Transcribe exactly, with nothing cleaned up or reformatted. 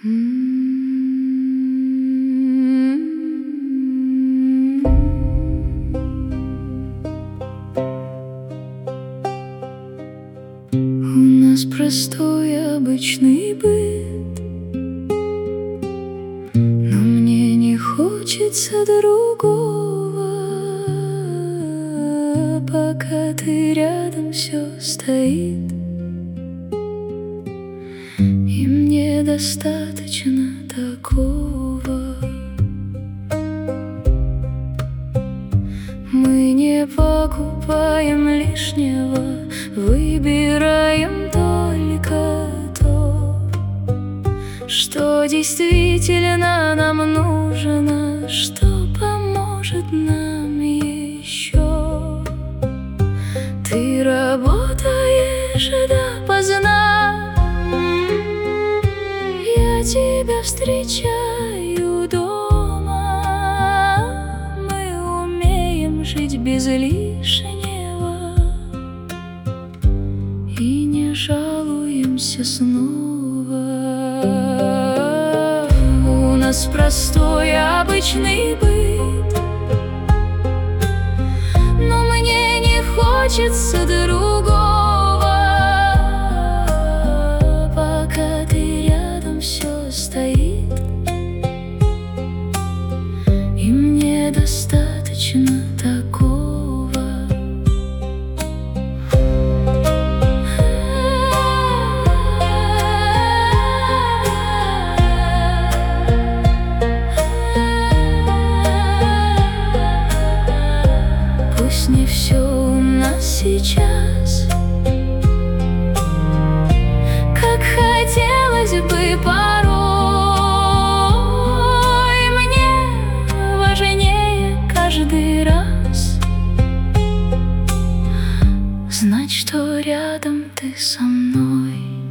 У нас простой обычный быт, но мне не хочется другого. Пока ты рядом, все стоит, и мне достаточно такого. Мы не покупаем лишнего, выбираем только то, что действительно нам нужно, что поможет нам еще. Ты работаешь допоздна, я тебя встречаю дома. Мы умеем жить без лишнего и не жалуемся снова. У нас простой обычный быт, но мне не хочется другого. Пока ты рядом, все стоит, и мне достаточно такого. Пусть не все у нас сейчас, как хотелось бы порой. Мне важнее каждый раз знать, что рядом ты со мной.